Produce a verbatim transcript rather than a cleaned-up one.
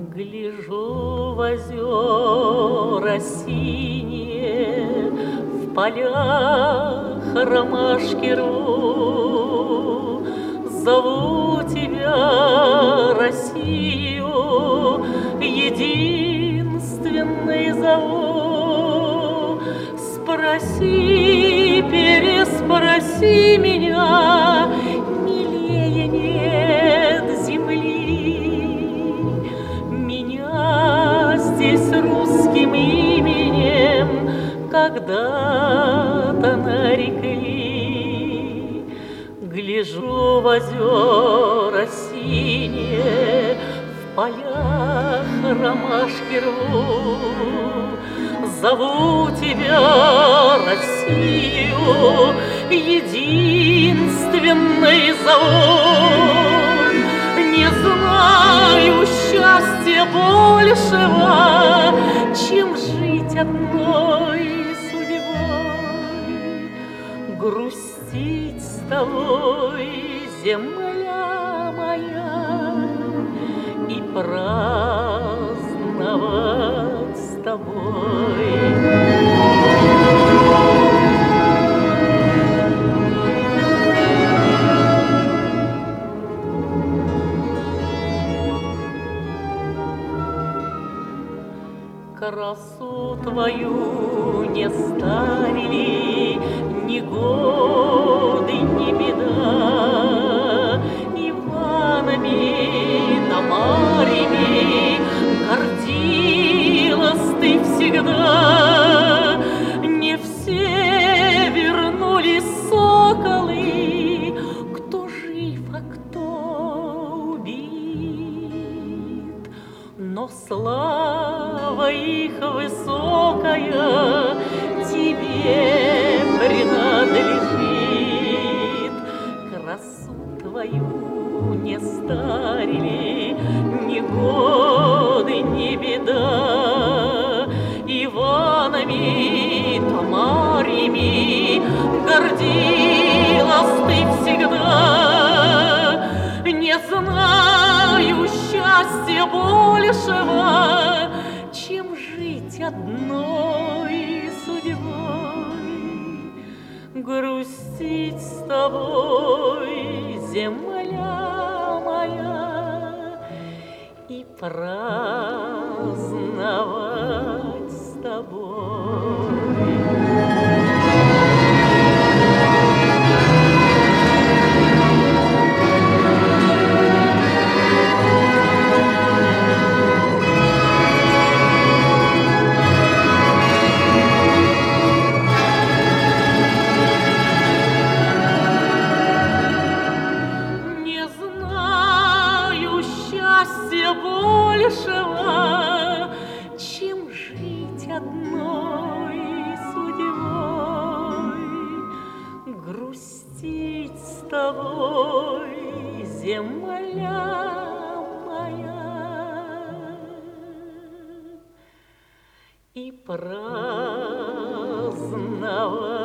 Гляжу в озера синие, в полях ромашки рву. Зову тебя, Россию, единственной зову. Спроси, переспроси меня, милее нет земли. Меня здесь русским именем когда-то нарекли. Гляжу в озера синие, в полях ромашки рву. Зову тебя, Россию, единственной зову. Не знаю счастья большего, чем жить одной судьбой. Грустить с тобой, земля моя, и праздновать с тобой. Красу твою не старили ни годы, ни беда. Иванами да Марьями гордилась ты всегда. Не все вернулись соколы, кто жив, а кто убит, но слава их высокая тебе принадлежит. Красу твою не старили ни годы, ни беда. Иванами, Тамарьями гордилась ты всегда. Не знаю счастья большего, чем жить одной судьбой. Грустить с тобой, земля моя, и праздновать с тобой. Большего, чем жить одной судьбой. Грустить с тобой, земля моя, и праздновать